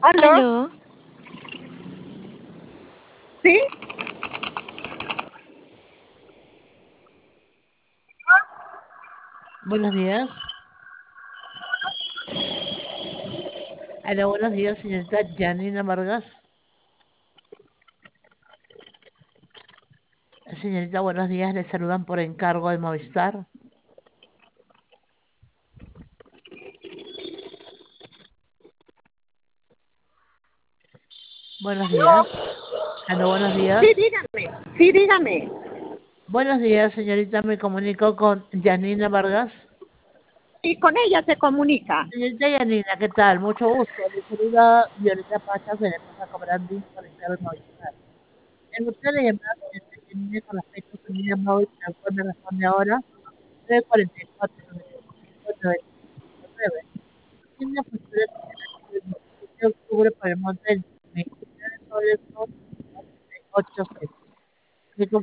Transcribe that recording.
¿Aló? Aló, ¿Sí? Buenos días. Hola, buenos días, señorita Janina Vargas. Señorita, buenos días. Le saludan por encargo de Movistar. Buenos días. Hola, buenos Sí, días. dígame. Sí, dígame. Buenos días, señorita. Me comunico con Janina Vargas. Y con ella se comunica. Señorita Janina, ¿qué tal? Mucho gusto. Le saluda Violeta Pachas de la empresa Cobrandis por encargo de Movistar. El motivo de la llamada, señorita Janina, con respecto a su línea móvil, al cual me responde ahora, 944 95 Tiene funciona desde el 17 de octubre para el monte de 29 soles con 88 centavos.